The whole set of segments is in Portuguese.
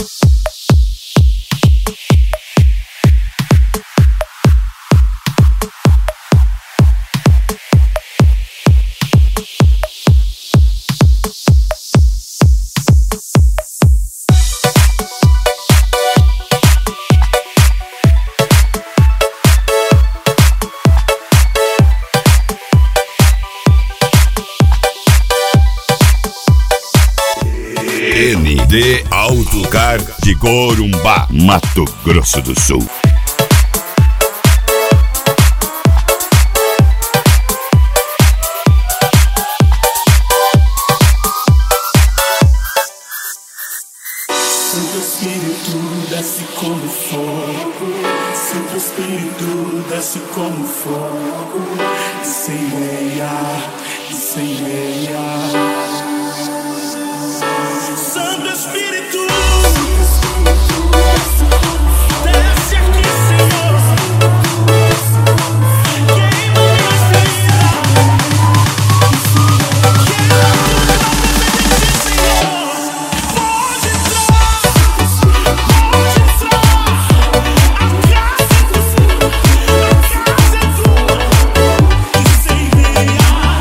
ND Autocar de Corumbá, Mato Grosso do Sul. Santo Espírito desce como fogo, Santo Espírito desce como fogo, incendeia. Santo Espírito desce aqui, Senhor. Queima minha vida. Queima tudo na presença, Senhor. Pode entrar. A casa é tua. Incendeia.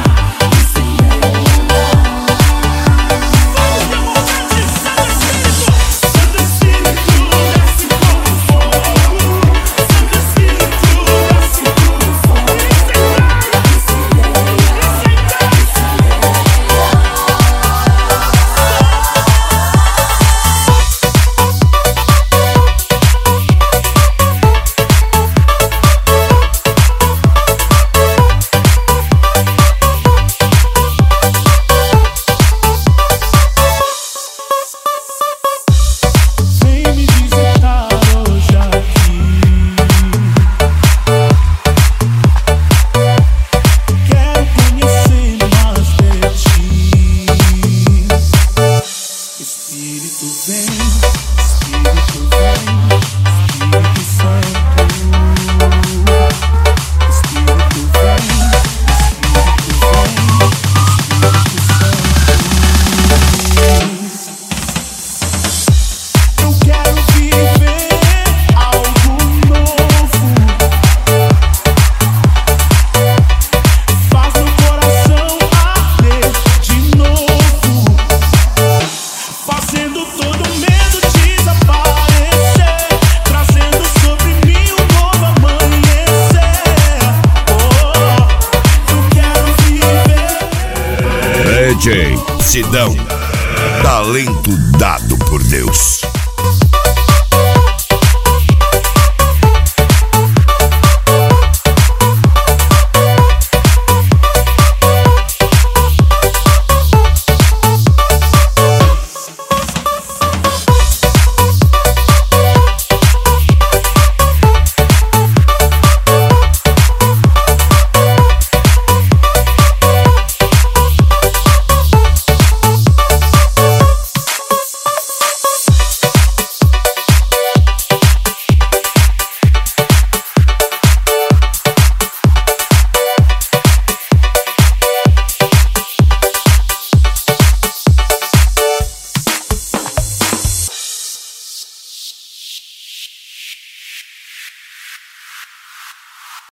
Espírito vem, Espírito Santo. Espírito vem, eu quero viver algo novo. Faz meu coração arder de novo, fazendo todo medo desaparecer, trazendo sobre mim um novo amanhecer. Eu quero viver. DJ Sidão, talento dado por Deus.